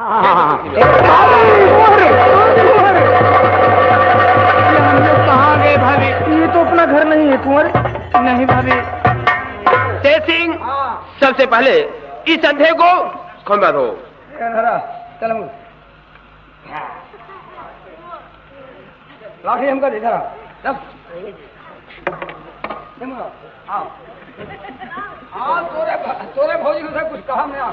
कहाँ गए भाभी? ये तो अपना घर नहीं है कुंवर। नहीं भाभी। तेज सिंह, सबसे पहले इस अंधे को खंबा दो। चल लाठी हमको दे जरा। तोरे भौजी को कुछ कहा मैं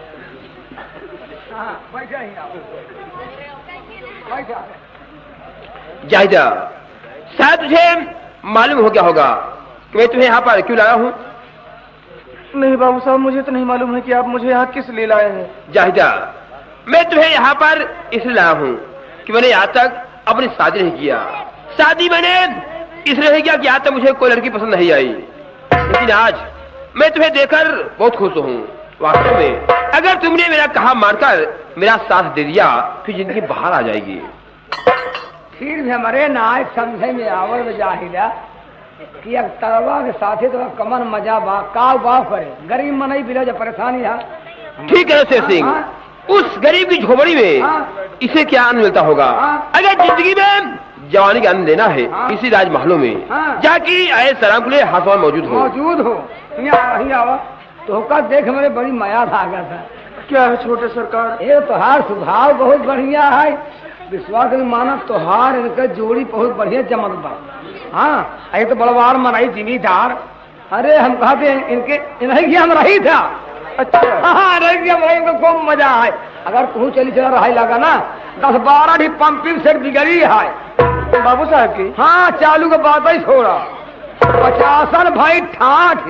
जाहिदा, शायद तुझे मालूम हो गया होगा कि मैं तुम्हें यहाँ पर क्यों लाया हूँ। नहीं बाबू साहब, मुझे तो नहीं मालूम है कि आप मुझे यहाँ किस लिए लाए हैं। जाहिदा, मैं तुम्हें यहाँ पर इसलिए लाया हूँ कि मैंने आज तक अपनी शादी नहीं किया। शादी मैंने इसलिए नहीं किया कि आज तक मुझे कोई लड़की पसंद नहीं आई, लेकिन आज मैं तुम्हें देखकर बहुत खुश हूँ। वास्तव में अगर तुमने मेरा कहा मानकर मेरा साथ दे दिया फिर जिंदगी बाहर आ जाएगी। फिर भी हमारे ना समझे में आवल में जाहिदा कि अब तरवा के साथे तो कमन मजा बा का बाप करे गरीब मन ही बिना जो परेशानी है। ठीक है शेर सिंह, उस गरीब की झोपड़ी में इसे क्या आनंद मिलता होगा। अगर जिंदगी में जवानी का आनंद लेना है इसी राजमहलों में जाकि आए सलाम के लिए हाथवान मौजूद हो। तो का देख मेरे बड़ी माया भागा था। क्या है छोटे सरकार? ये तोहार स्वभाव बहुत बढ़िया है, विश्वास नहीं माना तोहार इनका जोड़ी बहुत बढ़िया जमत बा। हाँ ये तो बड़वार मनाई जिम्मेदार। अरे हम कहते इनके इन्हीं हम रही था। अच्छा हाँ रही खूब मजा है। अगर तू चली चला रहा लगा ना 10-12 भी पंपिंग सेट बिगड़ी है बाबू साहब की। हाँ चालू का बात ही छोड़ा 50 भाई ठाठ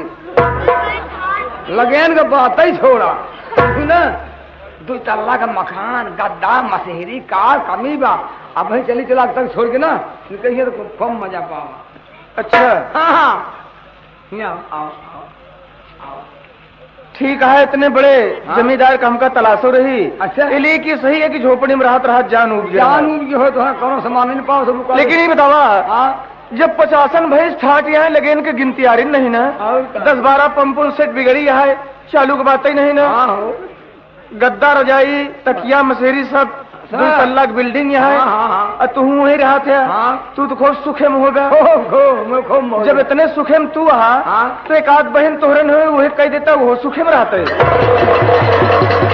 लगेन का बात ही छोड़ा ना। 2 तल्ला का मकान गद्दा मशहरी कार कमी बा। अब वही चली चला तक छोड़ के ना निकलिए तो खूब मजा पाओ। अच्छा हाँ आओ। ठीक है, इतने बड़े जमींदार का हमका तलाशो रही। अच्छा इसलिए कि सही है कि झोपड़ी में राहत जान उग हो तो कौन सामान नहीं पाओ सब। लेकिन ये बतावा जब 50 भैंस ठाट यहाँ लगे इनके गिनती आ रही नहीं ना। 10-12 पंपुल सेट बिगड़ी है चालू की बात ही नहीं ना। गद्दा रजाई तकिया मशेरी सब 2 तल्ला बिल्डिंग यहाँ है। तू वही रहा था। तू तो खूब सुखे में होगा। जब इतने सुखे में तू तो एक आध बहन तोहरे न वही कह देता वो सुखे में रहते है।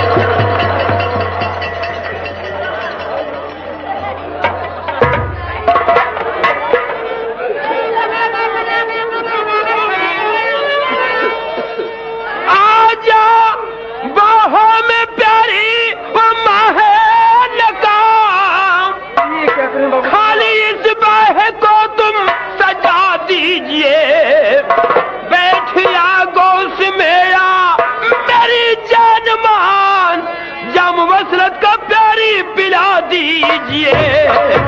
खाली इस बाह को तुम सजा दीजिए, बैठिया गोश मेरा मेरी जान मान जम वसरत का प्यारी पिला दीजिए।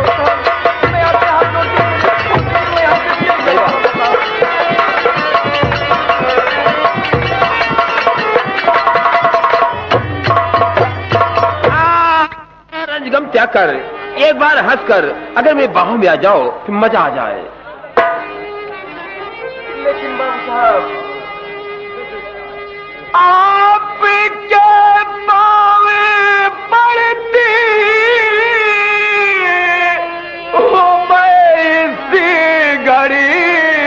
रंजगम त्याग कर एक बार हंसकर अगर मेरी बाहों में आ जाओ फिर मजा आ जाए। लेकिन बाबू साहब आपके पावे पड़ती हो मैं इसी घड़ी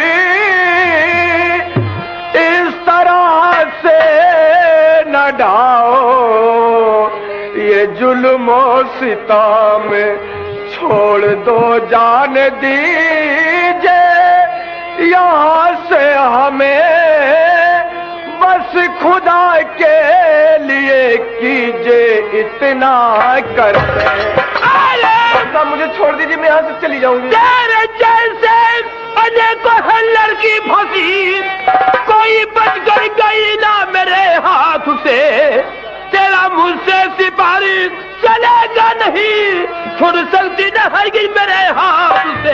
इस तरह से न ढाओ ये जुल्मो सितम छोड़ दो जान दीजिए यहाँ से हमें बस खुदा के लिए कीजिए इतना कर। अरे मुझे छोड़ दीजिए मैं यहाँ से चली जाऊंगी। तेरे जैसे अनेकों है लड़की फंसी कोई बच गई ना मेरे हाथ से। तेरा मुझसे सिपारिश चलेगा नहीं छुड़ सकती न हरगिज मेरे हाथ से।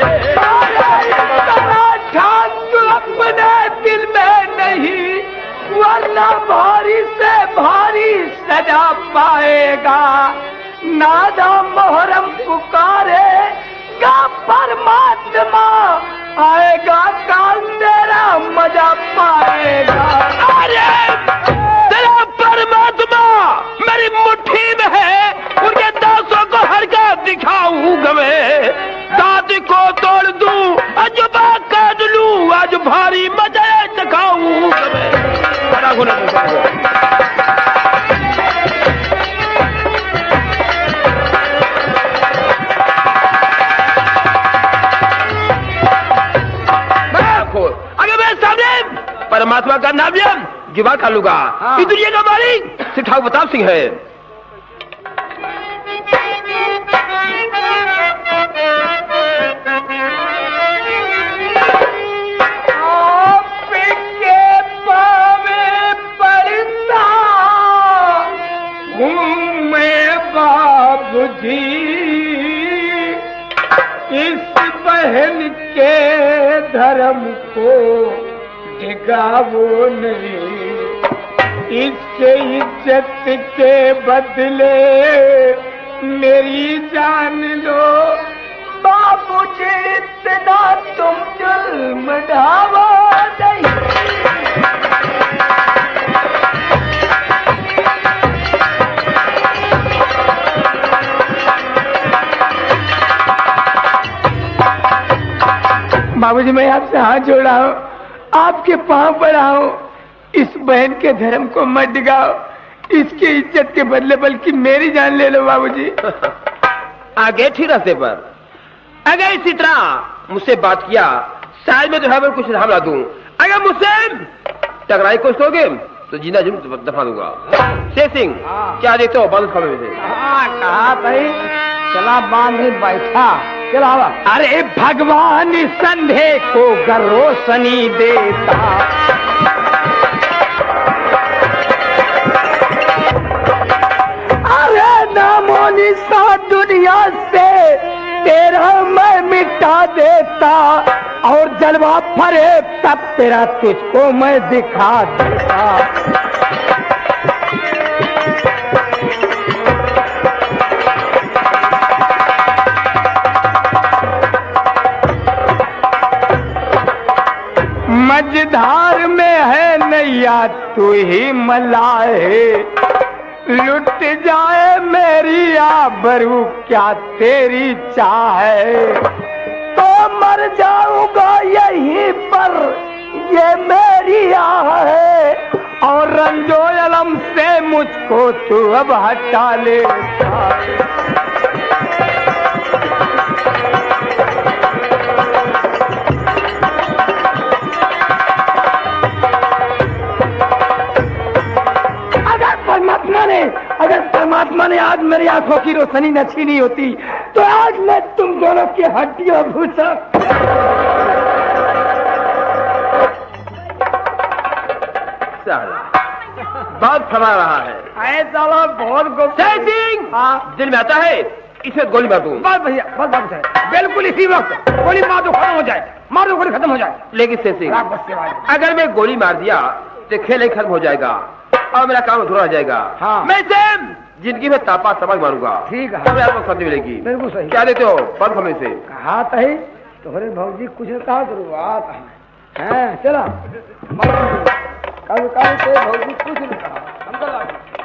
अपने दिल में नहीं वरना भारी से भारी सजा पाएगा। नादा मोहरम पुकारेगा परमात्मा आएगा काल तेरा मजा पाएगा। अरे तेरा परमात्मा मेरी मुट्ठी में है महात्मा का नाम लिया जुबान खा लूंगा। इस दुनिया का मालिक सिर्फ ठाकुर प्रताप सिंह है। आपके पावे पड़ता हूँ मैं बाबूजी, इस बहन के धर्म को डिगावो नहीं, इससे इज्जत के बदले मेरी जान लो बाबूजी, इतना तुम जुल्म ढावो नहीं। बाबूजी मैं आपसे हाथ जोड़ा हूँ, आपके पांव पड़ा हूँ, इस बहन के धर्म को मत डिगाओ, इसकी इज्जत के बदले बल्कि मेरी जान ले लो बाबूजी। आगे ठीक रास्ते पर, अगर इसी तरह मुझसे बात किया शायद मैं तुम्हें कुछ राम ला दूं। अगर मुझसे टकराई कुछ दोगे तो जीना जरूर दफा दूंगा। शेर सिंह क्या देखते हो? बांध खबर में से कहा भाई चला बांध बैठा चला। अरे भगवान संधे को गर रोशनी देता, अरे नामो निशा दुनिया से तेरा मैं मिटा देता, और जलवा फरे तब तेरा तुझको मैं दिखा देता। मझधार में है नैया तू ही मलाए, लुट जाए मेरी आबरू क्या तेरी चाहे, तो मर जाऊंगा यहीं पर ये मेरी आह है, और रंजो अलम से मुझको तू अब हटा ले। अगर परमात्मा ने आज मेरी आंखों की रोशनी न छीनी होती तो आज मैं तुम दोनों की हड्डियों भूसा। बहुत फरमा रहा है ऐसा बहुत सिंह। हाँ दिल में आता है इसे गोली मार दूं। बस भैया बस बिल्कुल इसी वक्त गोली मार दो, खत्म हो जाए, मार दो गोली खत्म हो जाए। लेकिन शेर सिंह अगर मैं गोली मार दिया तो खेल खत्म हो जाएगा और मेरा काम अधूरा रह जाएगा। हाँ। मैं जिंदगी में तापा समझ मारूंगा। ठीक है तब आपको शांति मिलेगी। बिल्कुल सही। क्या देते हो? बंद हमें से कहा था तोहरे भौजी कुछ कहा शुरुआत है चला कल कल से भौजी कुछ नहीं कहा।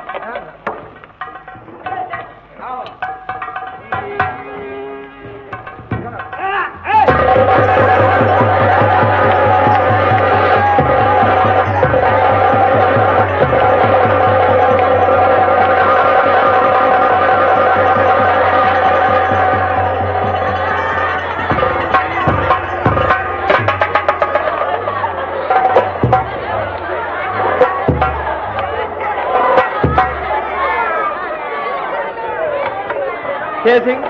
सिंह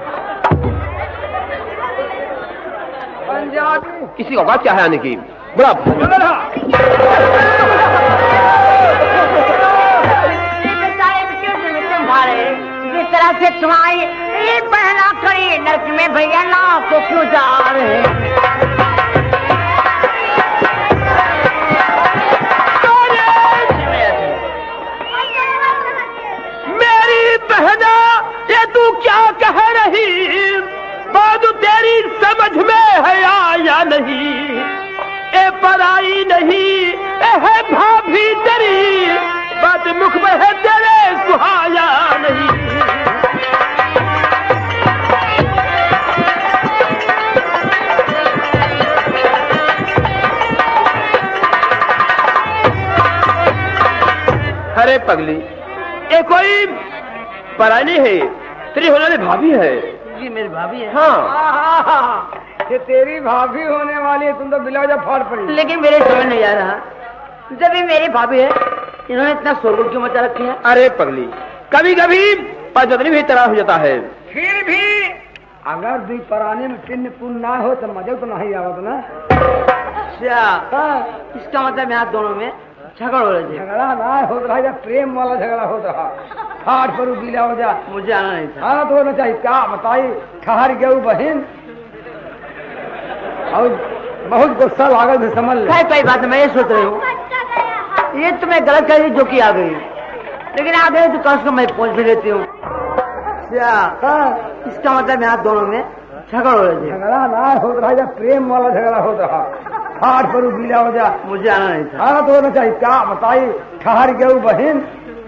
पंजाबी किसी का औकात क्या है आने की? बुरा जिस तरह से तुम्हारी ये पहला करी नर्क में भैया ना को क्यों जा रहे मेरी बहना ये तू क्या कह रही? बात तेरी समझ में है या नहीं? ए पराई नहीं ए है भाभी तेरी, बात मुख में है तेरे सुहाया नहीं। अरे पगली ये कोई पराई नहीं है, तेरी होने वाली भाभी है। जी मेरी भाभी है। हाँ ये तेरी भाभी होने वाली है, तुम तो बिलाजा फाड़ पड़ी। लेकिन मेरे समझ नहीं आ रहा जब ये मेरी भाभी है, इन्होंने इतना शोरगुल क्यों मचा रखी है? अरे पगली, कभी कभी पदवदनी भी तरह हो जाता है। फिर भी अगर दुई पराने में पिन पुन ना हो तो मजा तो नहीं आवत ना। अच्छा, इसका मतलब यहाँ दोनों में झगड़ हो रही है। झगड़ा ना हो रहा है, प्रेम वाला झगड़ा हो रहा। हाथ पर गीला हो जा, मुझे आना नहीं था। आना तो होना चाहिए। क्या बताई, ठहर गए बहन और बहुत गुस्सा लागल से समझ ले। कोई बात नहीं, मैं ये सोच रही हूँ ये तुम्हें गलत कर दी जो कि आ गई, लेकिन आ गई तो कम से कम मैं पहुँच भी लेती हूँ। इसका मतलब यहाँ दोनों में झगड़ हो रही है। झगड़ा ना हो रहा है, प्रेम वाला झगड़ा हो रहा। हाथ पर गीला हो जा, मुझे आना नहीं था। आना तो होना चाहिए। क्या बताई, ठहर गए बहन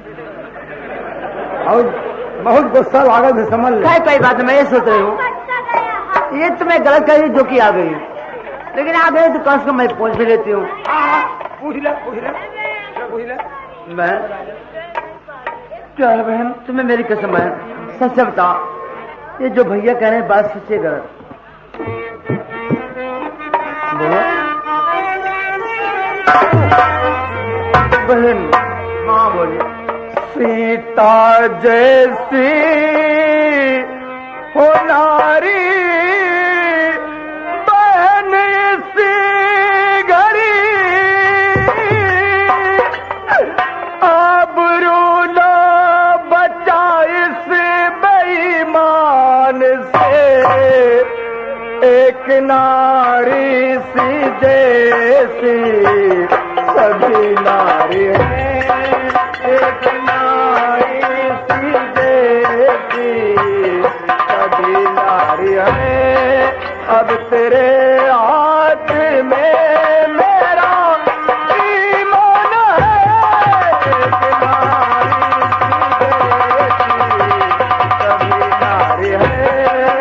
और बहुत गुस्सा लागल से समझ ले। कोई बात नहीं, मैं ये सोच रही हूँ ये तुम्हें गलत कर दी जो कि आ गई, लेकिन आ गई तो कम से कम मैं पहुँच भी लेती हूँ। पूछ ले। मैं क्या है बहन, तुम्हें मेरी कसम है, सच बता, ये जो भैया कह रहे हैं बात सच्ची है गलत? बोलो बहन। हाँ बोलिए। सीता जैसी हो नारी बहन सी घड़ी आबरू ना बचा इस बेईमान से। एक नारी सी जैसी सभी नारी है, एक नारी सी जैसी सभी नारी है। अब तेरे हाथ में मेरा ईमान है, एक नारी सी जैसी सभी नारी है।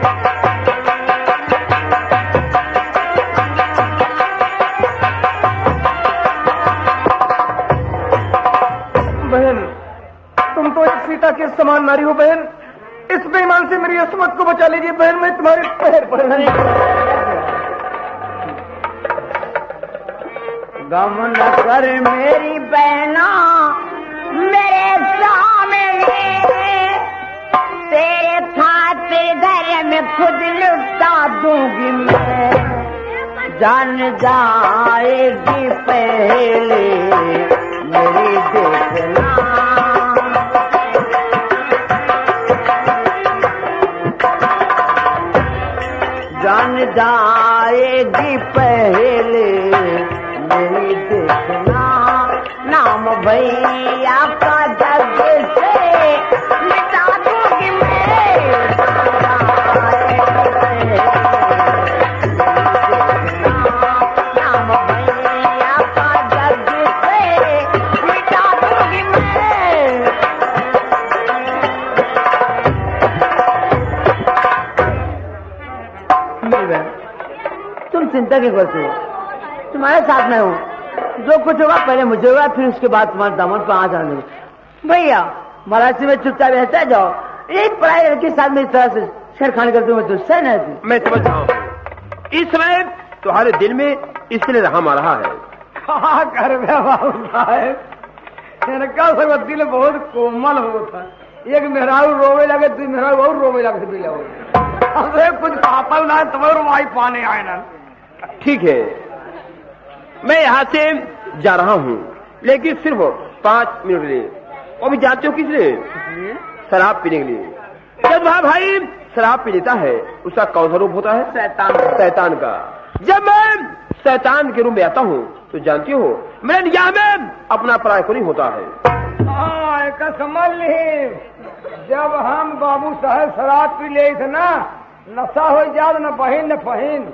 बहन, तुम तो एक सीता के समान नारी हो बहन। इस बेईमान से मेरी असमत को बचा लीजिए बहन, मैं तुम्हारे पैर पड़ रही। गम न कर मेरी बहना मेरे सामने, तेरे खातिर घर में खुद लुटा दूंगी मैं। जान जाएगी पहले मेरी देखना, जान जाएगी पहले मेरी देखना। नाम भैया का जग से मिटा दूंगी मैं। नाम भैया का जग से मिटा दूंगी मैं। तुम चिंता क्यों करते हो, तुम्हारे साथ में हूँ। जो कुछ होगा पहले मुझे होगा, फिर उसके बाद तुम्हारे दामन पर आ जाने भैया। मराठी में चुपचाप रहता जाओ, एक पढ़ाई लड़की साथ में इस तरह से छेड़खानी करते हुए तो सही नहीं। मैं समझ रहा हूँ, इस समय तुम्हारे दिल में इसलिए रहम आ रहा है। कहा कर बाबू साहब, इनका सब दिल बहुत कोमल होता। एक मेहरारू रोवे लगे, दो मेहरारू और रोवे लगे दिल हो। हमसे कुछ पापल ना तुम्हारे माई पाने आए ना। ठीक है, मैं यहाँ से जा रहा हूँ, लेकिन सिर्फ 5 मिनट के लिए। वो भी जानते हो किस लिए? शराब पीने के लिए। जब वहाँ भाई शराब पी लेता है, उसका कौन सा रूप होता है? शैतान का। जब मैं शैतान के रूप में आता हूँ तो जानती हो मेरे निगाह में अपना पराय को नहीं होता है। समझ ली, जब हम बाबू साहब शराब पी ले थे ना, नशा हो जाए न बहिन न फहीन।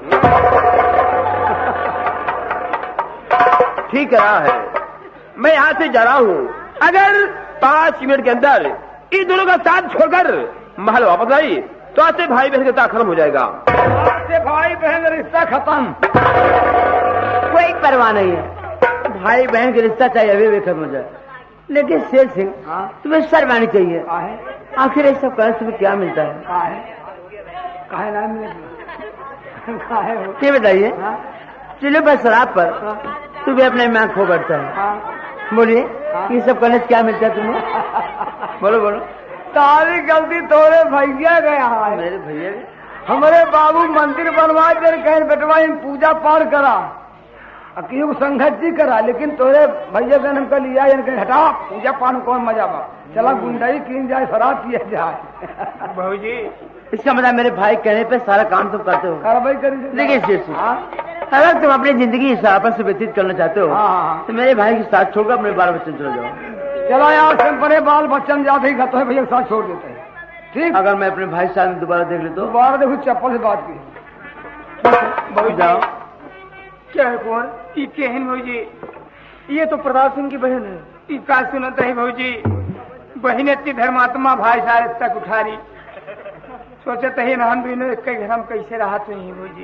ठीक रहा है, मैं यहाँ से जा रहा हूँ। अगर 5 मिनट के अंदर इन दोनों का साथ छोड़कर महल वापस आई तो आज से भाई बहन का रिश्ता खत्म हो जाएगा। आज से भाई बहन रिश्ता खत्म, कोई परवाह नहीं है। भाई बहन का रिश्ता चाहे अभी भी खत्म हो जाए, लेकिन शेर सिंह तुम्हें शर्म आनी चाहिए। आखिर ये सब करने तुम्हें क्या मिलता है? काहे ना मिले ये बताइए, चलो बस शराब पर तू भी अपने में खो बैठता है। बोलिए ये सब करने से क्या मिलता है तुम्हें? बोलो बोलो। सारी गलती तोरे भैया गया है। मेरे भैया हमारे बाबू मंदिर बनवा दे कहीं बेटवा पूजा पाठ करा अकीब संघर्ष जी करा, लेकिन तोरे भैया का नाम का लिया हटा पूजा पाठ कौन मजा बा, चला गुंडाई की जाए शराब किया जाए। बहू जी इसका मतलब मेरे भाई कहने पे सारा काम तुम करते हो। कार्रवाई करी देखिए अगर तुम अपनी जिंदगी आपस से व्यतीत करना चाहते हो तो मेरे भाई के साथ छोड़कर अपने बाल बच्चन चले जाओ। चला यार सिंपले बाल बच्चन जाते ही घर तो भैया के साथ छोड़ देते हैं। ठीक, अगर मैं अपने भाई साथ में दोबारा देख ले तो दोबारा देखो चप्पल से बात की। बहुत जाओ। क्या है कुंवर? ये केहन भौजी? ये तो प्रताप सिंह की बहन है। ये का सुनत रही भौजी, बहन इतनी धर्मात्मा भाई सारे तक उठारी, सोचते ही हम दोनों एक घर हम कैसे राहत नहीं भौजी।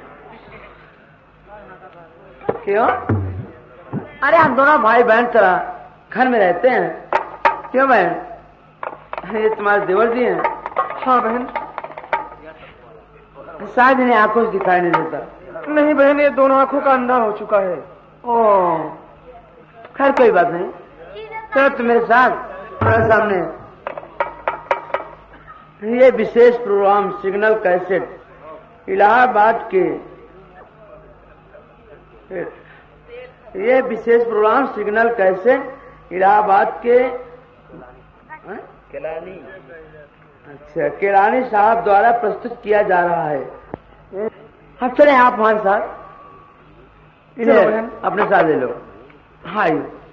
क्यों? अरे हम दोनों भाई बहन तरह घर में रहते हैं। क्यों बहन? ये तुम्हारे देवर जी हैं? हाँ बहन। शायद इन्हें आंखों से दिखाई नहीं देता। नहीं बहन, ये दोनों आंखों का अंधा हो चुका है। ओह खैर कोई बात नहीं, चलो तुम मेरे साथ मेरे सामने। ये विशेष प्रोग्राम सिग्नल कैसेट इलाहाबाद के ये विशेष प्रोग्राम सिग्नल कैसेट इलाहाबाद के केलानी, अच्छा केलानी साहब द्वारा प्रस्तुत किया जा रहा है। अब चले आप हमारे साथ, इन्हें अपने साथ ले लो। हाँ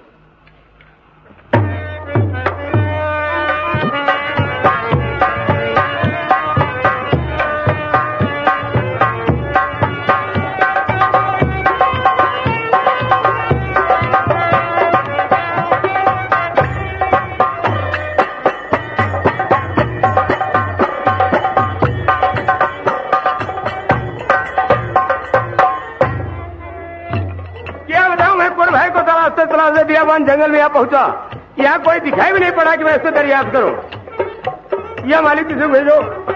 बियाबान जंगल में यहाँ पहुंचा, यहाँ कोई दिखाई भी नहीं पड़ा कि मैं इससे दरियाफ्त करूं। यह मालिक किसे भेजो।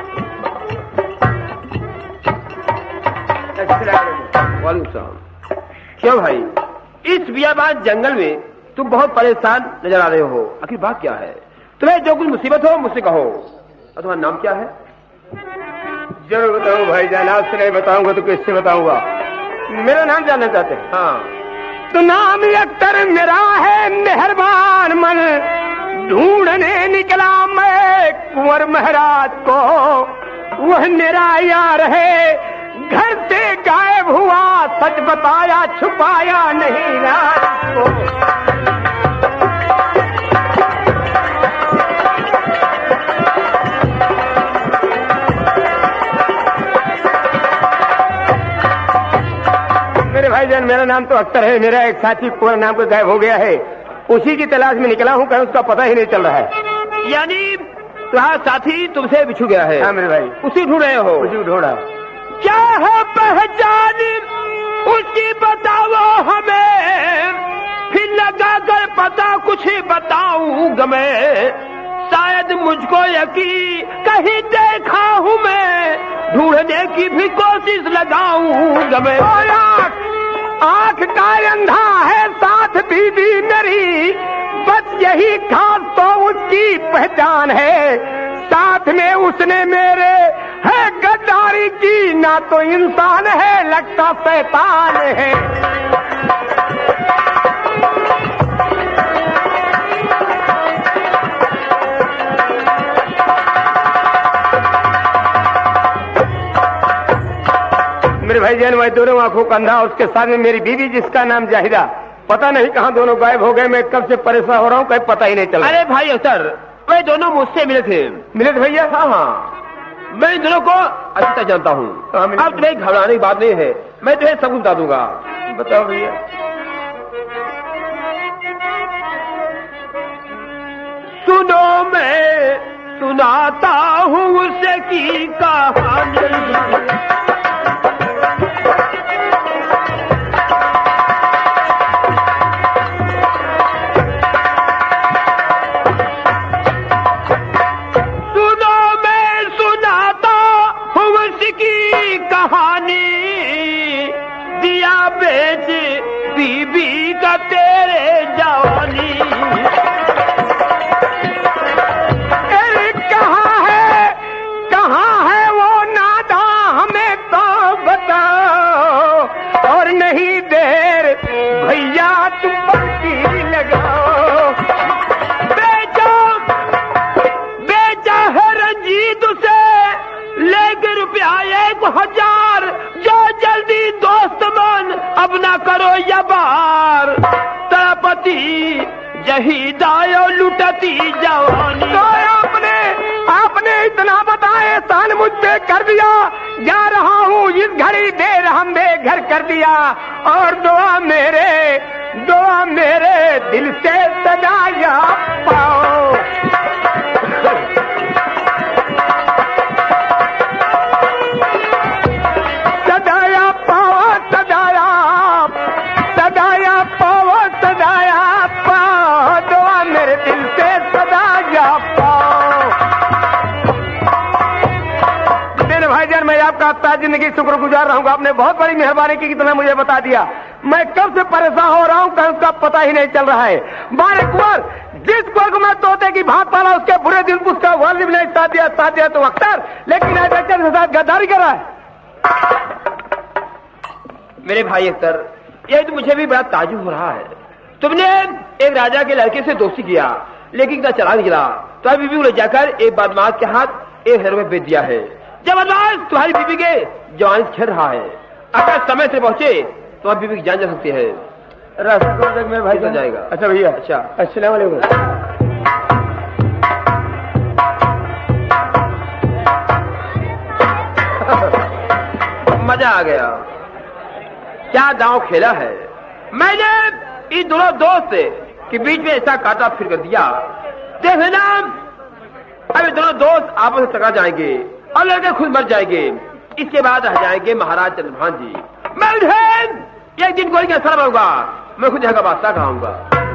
क्यों भाई, इस बियाबान जंगल में तुम बहुत परेशान नजर आ रहे हो, आखिर बात क्या है? तुम्हें जो कुछ मुसीबत हो मुझसे कहो। और तुम्हारा नाम क्या है? जरूर बताओ भाई जान, आपसे नहीं बताऊंगा तो किससे बताऊंगा? मेरा नाम जानना चाहते हैं? हाँ। तो नाम अख्तर मेरा है, मेहरबान मन ढूंढने निकला मैं कुंवर महाराज को, वह मेरा यार है घर से गायब हुआ, सच बताया छुपाया नहीं रात को। मेरे भाईजान मेरा नाम तो अख्तर है, मेरा एक साथी कुंवर नाम का गायब हो गया है, उसी की तलाश में निकला हूँ, कहीं उसका पता ही नहीं चल रहा है। यानी तुम्हारा साथी तुमसे बिछड़ गया है? हाँ मेरे भाई, उसी ढूंढ रहे हो? उसी ढूंढा। क्या है पहचान उसकी बताओ हमें, फिर लगा कर पता कुछ बताऊंगा मैं, शायद मुझको यकीन कहीं देखा हूँ मैं, ढूंढने की भी कोशिश लगाऊंगा मैं। आंख का अंधा है साथ बीबी मेरी, बस यही खास तो उसकी पहचान है, साथ में उसने मेरे है गद्दारी की, ना तो इंसान है लगता शैतान है। मेरे भाईजान मैं दोनों आंखों का अंधा, उसके साथ में मेरी बीवी जिसका नाम जाहिदा, पता नहीं कहाँ दोनों गायब हो गए, मैं कब से परेशान हो रहा हूँ, कहीं पता ही नहीं चला। अरे भाई अख्तर, वे दोनों मुझसे मिले थे। मिले थे भैया? हाँ हाँ, मैं इन दोनों को अच्छी तरह जानता हूँ। अब तुम्हें घबराने की बात नहीं है, मैं तुम्हें सब कुछ बता दूंगा। बताओ भैया। सुनो मैं सुनाता हूँ उसकी कहानी, कहानी दिया बेच बीबी तुझसे लेके रुपया 1000, जो जल्दी दोस्त मन अब ना करो या बार, तड़पती जहीदायो लुटती जवानी। तो आपने इतना बताए एहसान मुझ पे कर दिया, जा रहा हूँ इस घड़ी देर हम बेघर कर दिया, और दुआ मेरे दिल से सजाया पाओ। सजाया पाओ, सजाया पाओ, सजाया पाओ, दुआ मेरे दिल से सजाया पाओ। मेरे भाईजान, मैं आपका ताज जिंदगी शुक्रगुजार रहूंगा। आपने बहुत बड़ी मेहरबानी की कि तुमने मुझे बता दिया। मैं कब से परेशान हो रहा हूँ, कहीं उसका पता ही नहीं चल रहा है। बारे कुंवर, जिस कुंवर को मैं तोते की भात पाला, उसके बुरे दिन को उसका वालिद ने साथ दिया तो अख्तर, लेकिन आज अख्तर के साथ गद्दारी कर रहा है। मेरे भाई अख्तर, ये तो मुझे भी बड़ा ताजुब हो रहा है। तुमने एक राजा के लड़के से दोस्ती किया, लेकिन क्या चला निकला, तो बीबी को ले जाकर एक बदमाश के हाथ 1000 रुपये बेच दिया है। जब बदमाश तुम्हारी बीबी के जवानी छेड़ रहा है, अगर समय से पहुंचे तो आप बीबी की जान जा सकती है। रास्ता मेरे भाई चल जाएगा। अच्छा भैया, अच्छा, अस्सलाम वालेकुम। मजा आ गया, क्या दांव खेला है। मैंने इन दोनों दोस्त के बीच में ऐसा काटा फिर कर दिया। देखना, अब ये दोनों दोस्त आपस में टकरा जाएंगे और लड़के खुद मर जाएंगे। इसके बाद रह जाएंगे महाराज चंद्रभान जी। मैं एक दिन गोली का असर होगा, मैं खुद यहाँ का बादशाह कराऊंगा।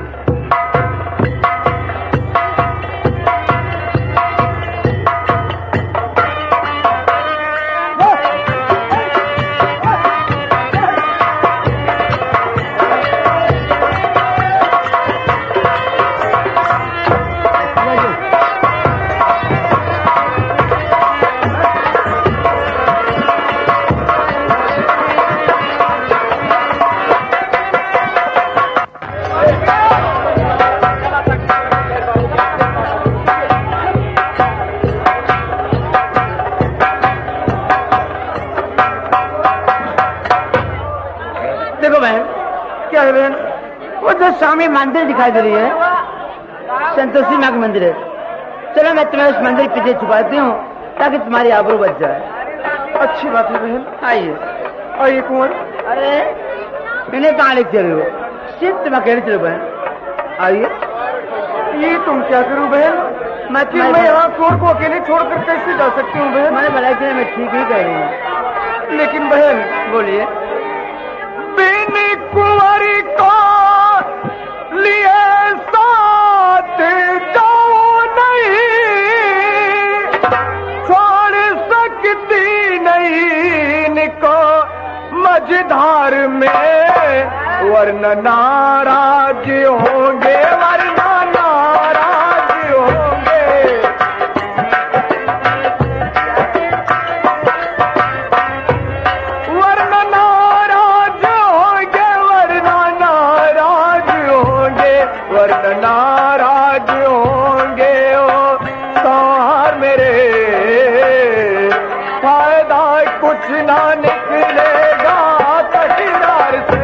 स्वामी मंदिर दिखाई दे रही है, संतोषी माँ का मंदिर है। चलो मैं तुम्हें उस मंदिर के पीछे छुपाती हूँ ताकि तुम्हारी आबरू बच जाए। अच्छी बात है बहन। आइए आइए कुंवर। अरे इन्हें कहाँ लेके चल रहे हो, सिर्फ तुम अकेले चलो बहन। आइए। ये तुम क्या करूँ बहन, मैं यहाँ कुंवर को अकेले छोड़कर कैसे जा सकती हूँ बहन। मैंने भला कि मैं ठीक ही कह रही हूँ, लेकिन बहन बोलिए। बिन कुंवरी को लिए साथ जाओ नहीं, छोड़ सकती नहीं इनको मझधार में, वरना नाराज होंगे, वरना नाराज होंगे। वरना नाराज होंगे, वरना नाराज होंगे, वरना नाराज होंगे। ओ सार मेरे, फायदा कुछ ना निकलेगा तकरार से।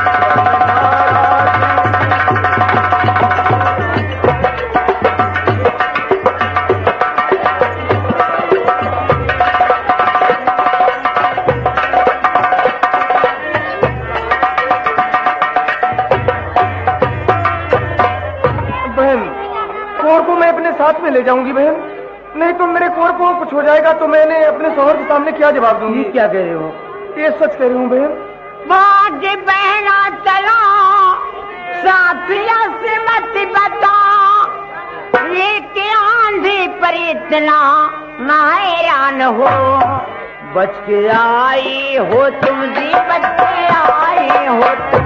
साथ में ले जाऊंगी बहन, नहीं तो मेरे कुंवर को कुछ हो जाएगा तो मैंने अपने शौहर के सामने क्या जवाब दूंगी। क्या कह रहे हो? ये सच कह रही हूँ बहन। बाज बहना चला साथिया से मत बता, ये के आंधी पर इतना ना हैरान हो। बच के आई हो तुम जी, बच के आई हो तुम,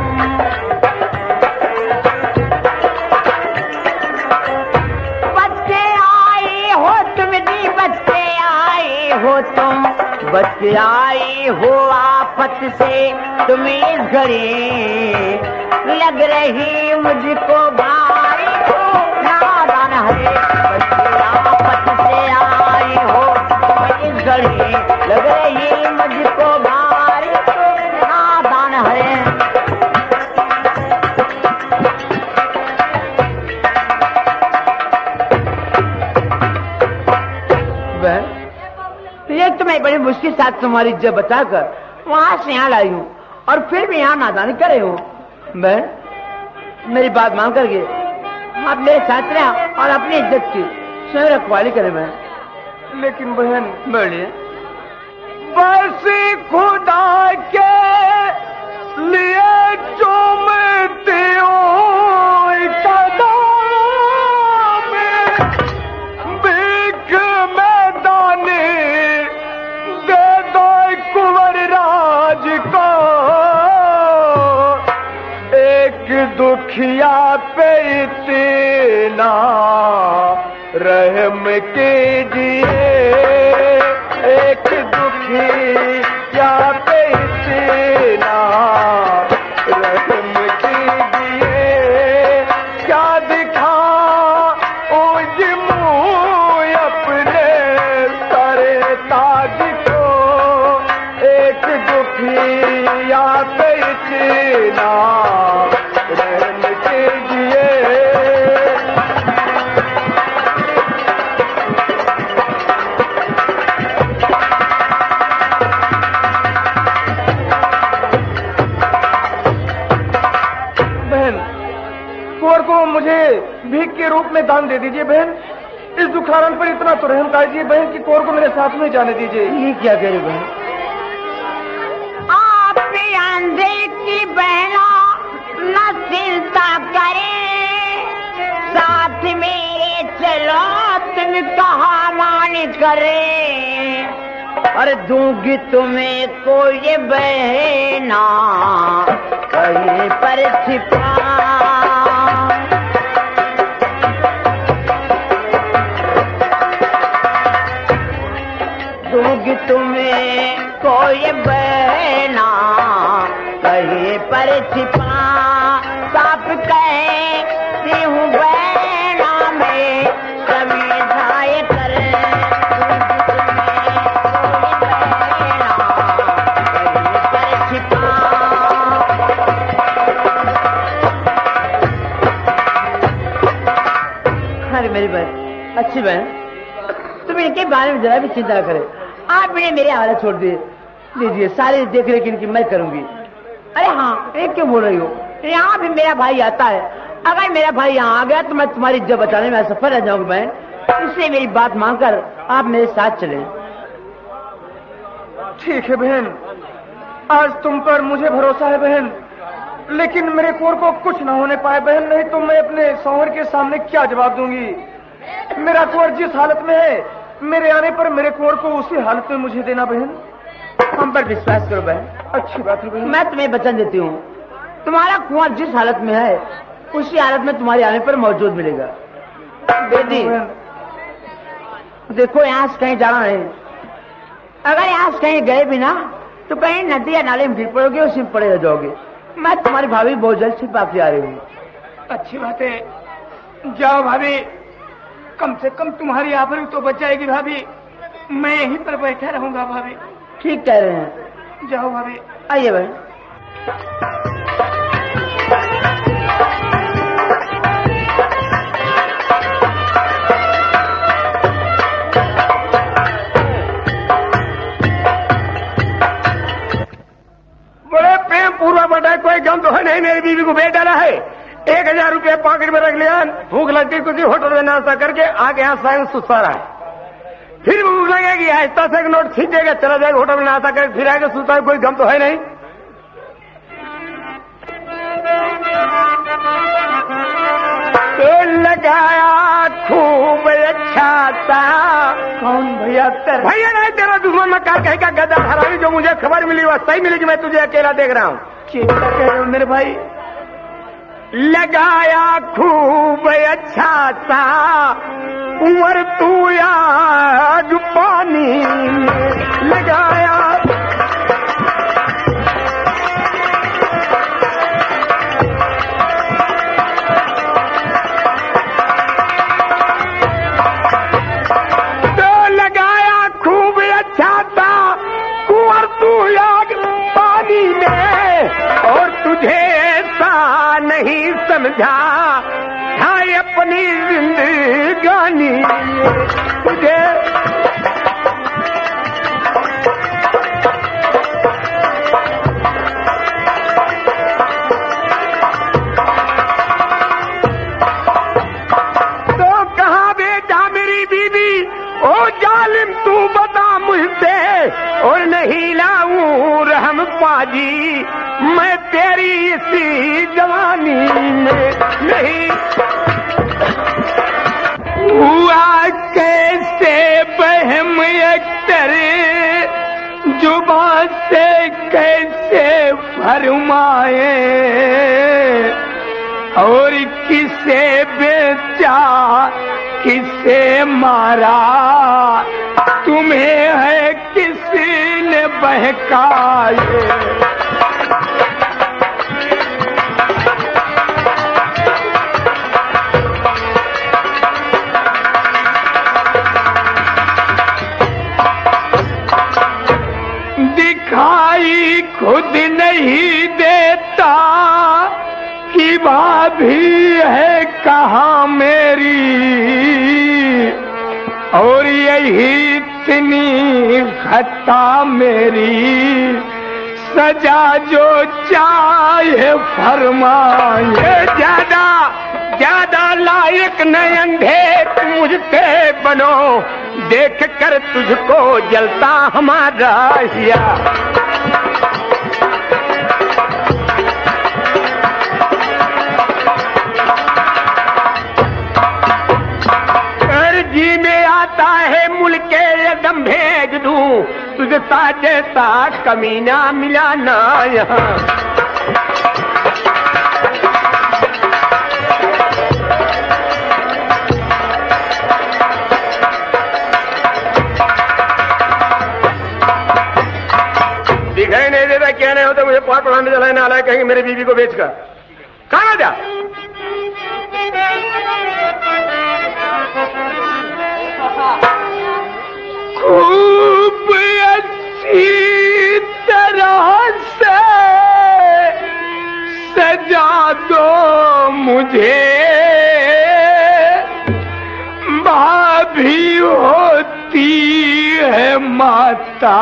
हो तुम बच के आई हो आफत से। तुम इस घड़ी लग रही मुझको भारी, नादान है, बच के आफत से आई हो। बहन, ये तो मैं बड़ी मुश्किल साथ तुम्हारी इज्जत बचाकर वहां से यहाँ लाई हूँ और फिर भी यहाँ नादानी करे हूँ। बहन, मेरी बात मान करके आप मेरे साथ रहे और अपनी इज्जत की स्वयं रखवाली करें। बहन, लेकिन बहन, बोलिए। बस खुदा के लिए चूमते हो कदम में, भीख में दाने दे दो कुंवर राज को, एक दुखिया पे इतना रहम कीजिए, एक दुखिया पे इतना रहम कीजिए, क्या दिखा उज मुँह अपने सरे ताज को, एक दुखिया पे इतना रहम कीजिए। कुंवर को मुझे भीख के रूप में दान दे दीजिए बहन। इस दुखारण पर इतना तो रहम कीजिए बहन कि कुंवर को मेरे साथ में जाने दीजिए। ये क्या कह रही बहन? आप अंधे की बहना न चिंता करे, साथ मेरे चलो तुम कहा मान करे। अरे दूंगी तुम्हें कोई बहना कहीं पर छिपा, दूंगी तुम्हें कोई बहना कहीं पर छिपा, साफ कहती हूँ बहना में सभी धाये करे। अरे मेरी बहन, अच्छी बहन, तुम इनके बारे में जरा भी चिंता करें। आप इन्हें मेरे हवाले छोड़ दीजिए, सारी देख रेख इनकी मैं करूंगी। अरे हाँ, एक क्यों बोल रही हो? यहाँ भी मेरा भाई आता है, अगर मेरा भाई यहाँ आ गया तो मैं तुम्हारी इज्जत बचाने में असफल रह जाऊंगी बहन। इसलिए मेरी बात मानकर आप मेरे साथ चलें। ठीक है बहन, आज तुम पर मुझे भरोसा है बहन, लेकिन मेरे कुंवर को कुछ न होने पाए बहन, नहीं तो मैं अपने सौहर के सामने क्या जवाब दूंगी। मेरा कुंवर जिस हालत में है, मेरे आने पर मेरे कुंवर को उसी हालत में मुझे देना बहन। हम पर विश्वास करो बहन। अच्छी बात है बहन। मैं तुम्हें वचन देती हूँ, तुम्हारा कुंवर जिस हालत में है उसी हालत में तुम्हारे आने पर मौजूद मिलेगा। बेटी देखो, यहाँ से कहीं जाना है, अगर यहाँ से कहीं गए भी ना तो कहीं नदी या नाले में गिर पड़ोगे, उसी में पड़े रह जाओगे। मैं तुम्हारी भाभी बहुत जल्द छिपा के आ रही हूँ। अच्छी बात है, जाओ भाभी, कम से कम तुम्हारी आबरू तो बच जाएगी भाभी। मैं यहीं पर बैठा रहूंगा भाभी। ठीक कह रहे हैं, जाओ भाभी। आइए भाई। बड़े प्रेम पूर्वक बताए, कोई गम तो है नहीं, मेरी बीवी को भेज डाला है। 1000 रुपये पॉकेट में रख लिया, भूख लगती किसी होटल में नाश्ता करके आके यहाँ स्वयं सुस्ता रहा है। फिर भूख लगेगी, आहिस्ता से एक नोट खींचेगा, चला जाएगा होटल में नाश्ता करके, फिर आएगा सुस्ता है, कोई गम तो है नहीं। तो लगाया खूब अच्छा था। कौन भैया? भैया नहीं, तेरा दुश्मन मक्कार कहेगा गद्दा हरामी, जो मुझे खबर मिली वह सही मिली कि मैं तुझे अकेला देख रहा हूँ। चिंता कह रहे हो मेरे भाई? लगाया खूब अच्छा था कुंवर तू आग पानी लगाया। तो लगाया खूब अच्छा था कुंवर तू आग पानी में, और तुझे ऐसा नहीं समझा था अपनी जिंदगानी, तुझे ओ जालिम तू बता मुझसे और नहीं लाऊं रहम पाजी, मैं तेरी इसी जवानी में नहीं। हुआ कैसे बहम अख्तर जुबान से कैसे फरमाए, और किसे बेचा किसे मारा, तुम्हें है किसी ने बहकाए। दिखाई खुद नहीं देता कि भाभी है कहाँ मेरी, और यही इतनी खता मेरी, सजा जो चाहे फरमाए। ज्यादा लायक न अंधे मुझसे बनो, देख कर तुझको जलता हमारा हिया। जी में आता है मुल्के यदम भेज दूं, तुझसा जैसा कमीना मिला ना यहाँ। दिखाई नहीं देता, क्या नहीं होता, मुझे पाठ पढ़ाने चला ना आला कहेंगे मेरी बीवी को बेचकर। कहाँ जा खूब अच्छी तरह से सजा दो मुझे, भाभी होती है माता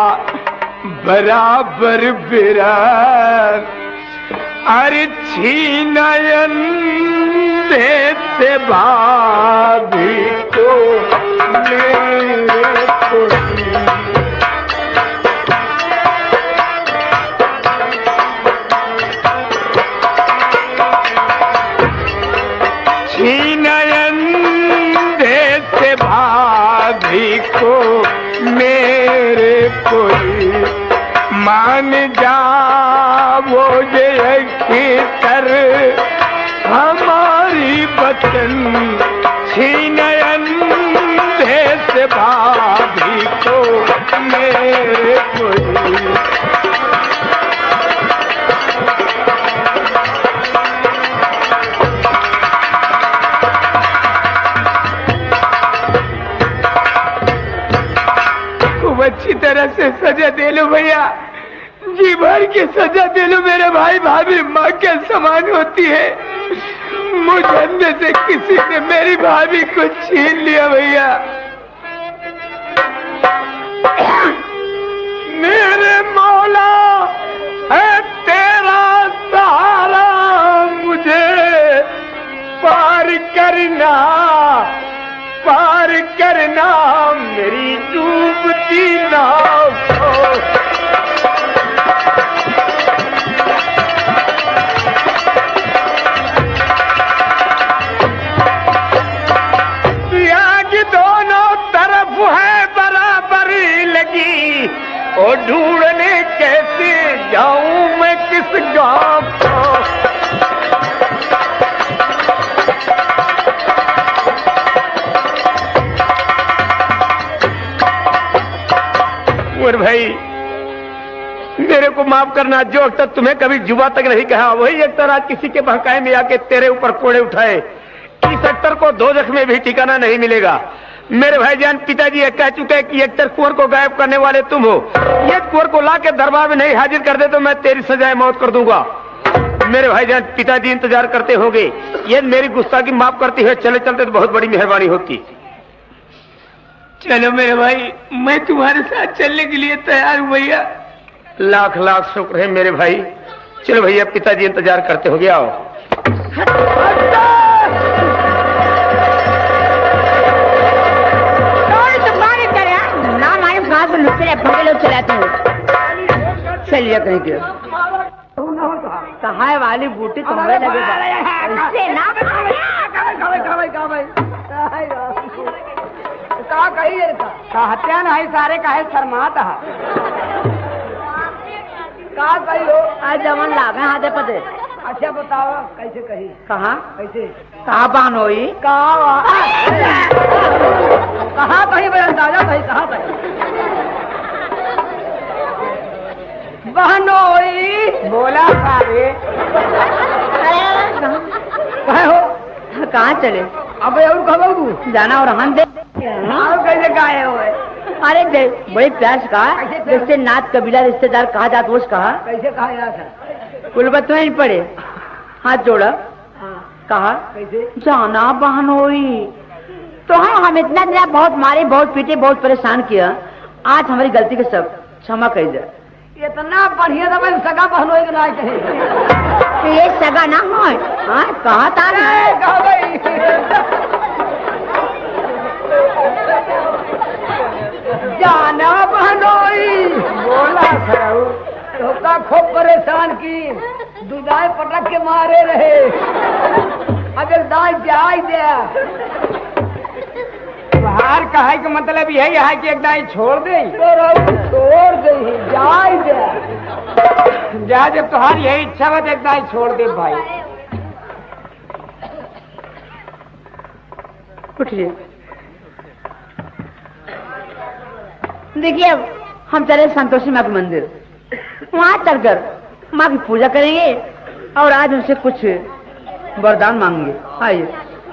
बराबर बिरान, अरे छीनयन देते भाभी को मेरे को। छीनयन देते भाभी को मेरे कोई, मान जा वो ये तर हमारी बचन, छीनयन देश भाभी को मेरे कोई। खूब अच्छी तरह से सजा दे लो भैया, जी भर की सजा दे लो। मेरे भाई भाभी माँ के समान होती है, मुझे में से किसी ने मेरी भाभी को छीन लिया भैया। मेरे मौला है तेरा सहारा, मुझे पार करना मेरी डूबती नाव को। और ढूंढने कैसे जाऊं मैं किस गांव को। और भाई मेरे को माफ करना, जो अक्सर तुम्हें कभी जुबा तक नहीं कहा, वही अक्सर आज किसी के बहकाए में आके तेरे ऊपर कोड़े उठाए। इस अक्सर को दोजख में भी ठिकाना नहीं मिलेगा। मेरे भाईजान पिताजी कह चुके हैं कि अख्तर कुंवर को गायब करने वाले तुम हो। ये कुंवर को लाके दरबार में नहीं हाजिर कर दे तो मैं तेरी सजाए मौत कर दूंगा। मेरे भाईजान पिताजी इंतजार करते होंगे, ये मेरी गुस्ताखी माफ करती है, चले चलते तो बहुत बड़ी मेहरबानी होती। चलो मेरे भाई, मैं तुम्हारे साथ चलने के लिए तैयार हूँ भैया। लाख लाख शुक्र है मेरे भाई। चलो भैया, पिताजी इंतजार करते होंगे, आओ। लिया कहीं के कहा वाली बूटी तुम्हारे लगे इससे ना हत्या नहीं सारे काहे शर्मात है कहा कही हो आज जवन लागे हाथे पते अच्छा बताओ कैसे कही कहा कैसे कहा बान होई कहा कहीं बड़ा अंदाजा कहीं कहा कहीं बहनोई बोला सारे कहे हो कहाँ चले अब और कब जाना और हम दे कैसे गाये हुए अरे दे बड़े प्यार से कहा जैसे नात कबीला रिश्तेदार कहा जात वो कहा कैसे कहा जा था कुलबत में नहीं पड़े हाथ जोड़ा कहा कैसे जाना बहनोई तो हम इतना दिन बहुत मारे बहुत पीटे बहुत परेशान किया आज हमारी गलती के सब क्षमा कर दे इतना बढ़िया था मैं सगा बहनोई के ना कहे ये सगा ना हो हाँ कहा था जाना बहनोई बोला था खूब परेशान की दुदाई पटक के मारे रहे अगर दाई जाय दिया बाहर कहे के मतलब यही है कि एक दाई छोड़ दे छोड़ दे जाय दे जा जब तुम्हारी यही इच्छा है एक दाई छोड़ दे भाई उठिए देखिए अब हम चले संतोषी माँ के मंदिर वहां चलकर माँ की पूजा करेंगे और आज उनसे कुछ वरदान मांगेंगे आइए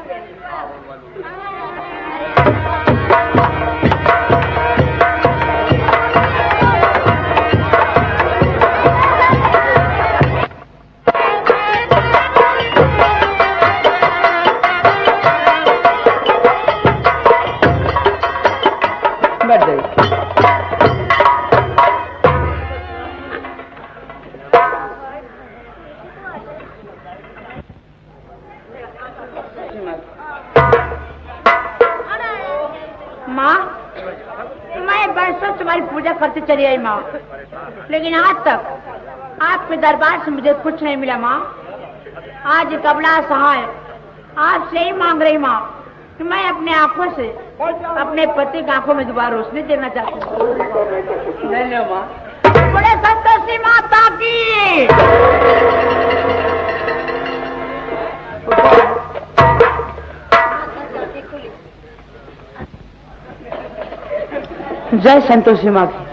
बैठ जाइए माँ मैं बरसों तुम्हारी पूजा करते चली आई माँ लेकिन आज तक आपके दरबार से मुझे कुछ नहीं मिला माँ आज कबला सहाय आपसे ही मांग रही माँ कि मैं अपने आंखों से अपने पति की आंखों में दोबारा रोशनी देखना चाहती हूँ नहीं लो माँ बड़े संतोषी माता की जय संतोषी माँ की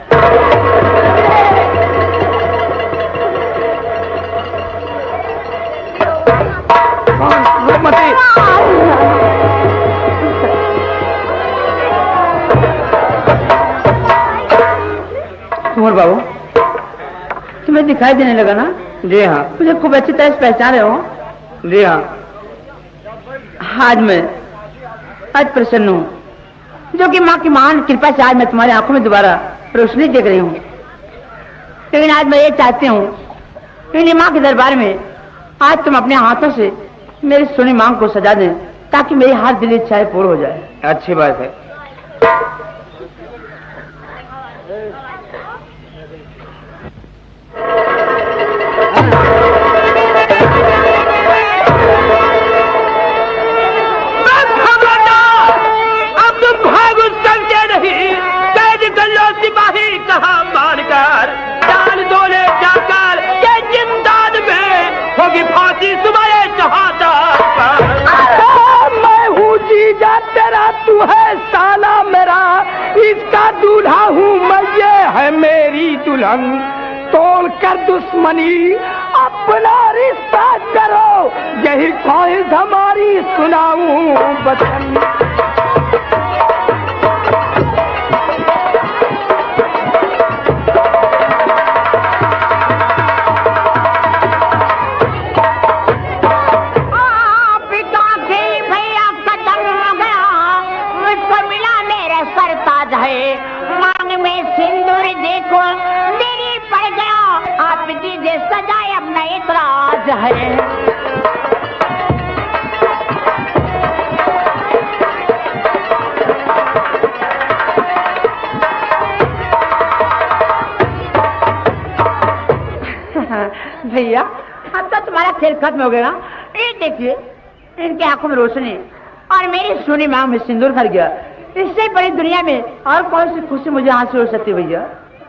कुंवर बाबू तुम्हें दिखाई देने लगा ना जी हाँ मुझे खूब अच्छी तरह से पहचान रहे हो जी हाँ आज मैं आज प्रसन्न हूँ जो कि माँ की महान कृपा से आज मैं तुम्हारी आंखों में दोबारा रोशनी देख रही हूँ लेकिन आज मैं ये चाहती हूँ कि माँ के दरबार में आज तुम अपने हाथों से मेरी सुनी मांग को सजा दें ताकि मेरी हर दिल इच्छाएं पूर्ण हो जाए अच्छी बात है सिपाही कहा मारकर डाल दोले जाकर के जिंदान में होगी फांसी सुबह चढ़ाता मैं हूँ जीजा तेरा तू है साला मेरा इसका दूल्हा हूँ मैं ये है मेरी दुल्हन तोड़ कर दुश्मनी अपना रिश्ता करो यही ख्वाहिश हमारी सुनाऊं बचन मांग में सिंदूर देखो देरी पड़ गया आप दीजिए सजाए अपना इतराज है भैया अब तो तुम्हारा खेल खत्म हो गया। ये देखिए इनकी आंखों में रोशनी और मेरी सोनी मांग में सिंदूर भर गया। इससे बड़ी दुनिया में और कौन सी खुशी मुझे हासिल हो सकती भैया।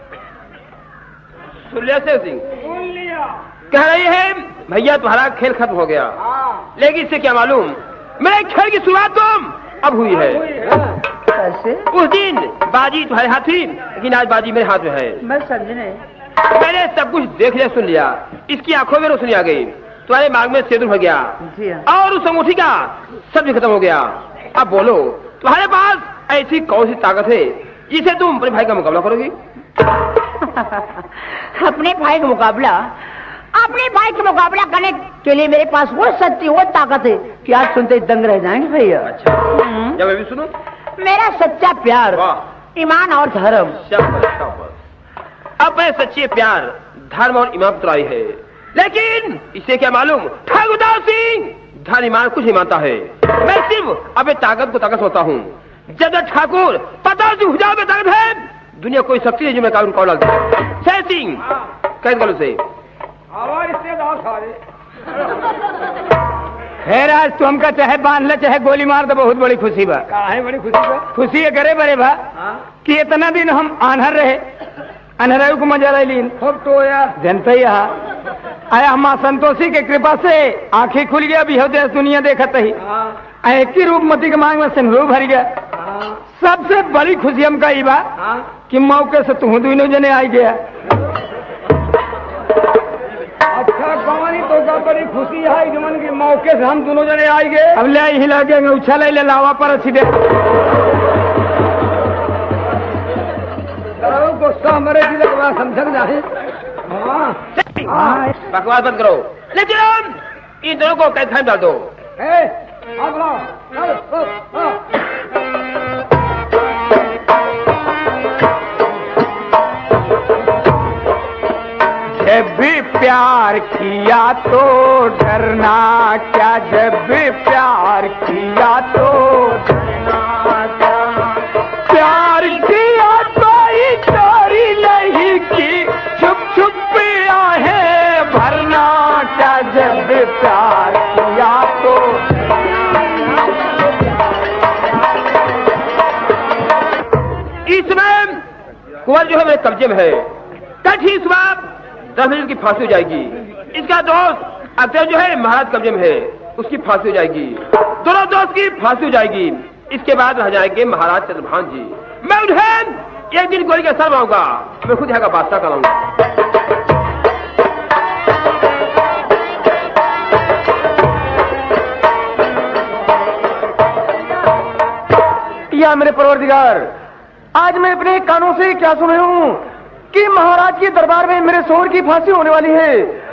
सुन लिया शेर सिंह? कह रही है भैया तुम्हारा खेल खत्म हो गया, लेकिन इससे क्या मालूम मेरे खेल की शुरुआत तो अब हुई है। कैसे? उस दिन बाजी तुम्हारे हाथ थी, लेकिन आज बाजी मेरे हाथ में है। मैं समझ नहीं। मैंने सब कुछ देख लिया, सुन लिया। इसकी आंखों में रोशनी आ गई, तुम्हारे मांग में सिंदूर भर गया और उस अंगूठी का सब खत्म हो गया। अब बोलो तुम्हारे पास ऐसी कौन सी ताकत है जिसे तुम अपने भाई का मुकाबला करोगी? अपने भाई का मुकाबला करने के लिए मेरे पास वो शक्ति वो ताकत है कि आज सुनते दंग रह जाएंगे भैया। अच्छा जब मैं भी सुनूं? मेरा सच्चा प्यार, ईमान और धर्म। अब मैं सच्चे प्यार, धर्म और ईमान पर आई है, लेकिन इसे क्या मालूम ठाकुर दास सिंह धर्म ईमान कुछ नहीं मानता है। मैं सिर्फ अपने ताकत को ताकत होता हूँ। जब तक ठाकुर पता से हुजाओ में ताकत है, दुनिया कोई शक्ति है जो मैं काबू डाल दूं। शेर सिंह कैद करो से खैर आज तुम का चाहे बांध ले चाहे गोली मार दो, बहुत बड़ी खुशी बा। है बड़ी खुशी बा? खुशी है करे बड़े बा कि इतना दिन हम आन्हर रहे, अनहरायु को मजा लीन खूब तो यार जनता यहाँ आया हम संतोषी के कृपा से आंखें खुल गया भी हो जाए दुनिया देखत ही एक ही रूपमती के मांग में सिंदूर भर गया। सबसे बड़ी खुशी हमका ई बा कि मौके से तू दोनों जने आई गया। अच्छा कहानी तो का बड़ी खुशी है जमन के मौके से हम दोनों जने आई गए। अब ले हिला के उछल ले लावा पर अच्छी दे गुस्सा हमारे जिले के बाद समझ जाए। बकवास बंद करो, लेकिन इन दोनों को कैद खाने डाल दो। जब भी प्यार किया तो डरना क्या, जब भी प्यार किया तो डरना क्या, प्यार किया तो चोरी नहीं की, छुप छुप पिया है भरना क्या, जब भी प्यार किया तो। इसमें कुंवर जो है मेरे कब्जे में है, कल ही सुबह 10 बजे की फांसी हो जाएगी। इसका दोस्त अक्सर जो है महाराज कब्जे में है, उसकी फांसी हो जाएगी। दोनों दोस्त की फांसी हो जाएगी। इसके बाद रह जाएंगे महाराज चंद्रभान जी। मैं उन्हें एक दिन गोली का सर मारूंगा, मैं खुद यहाँ का बादशाह कराऊंगा। या मेरे परवरदिगार, आज मैं अपने कानों से क्या सुन रही हूँ कि महाराज के दरबार में मेरे शोहर की फांसी होने वाली है।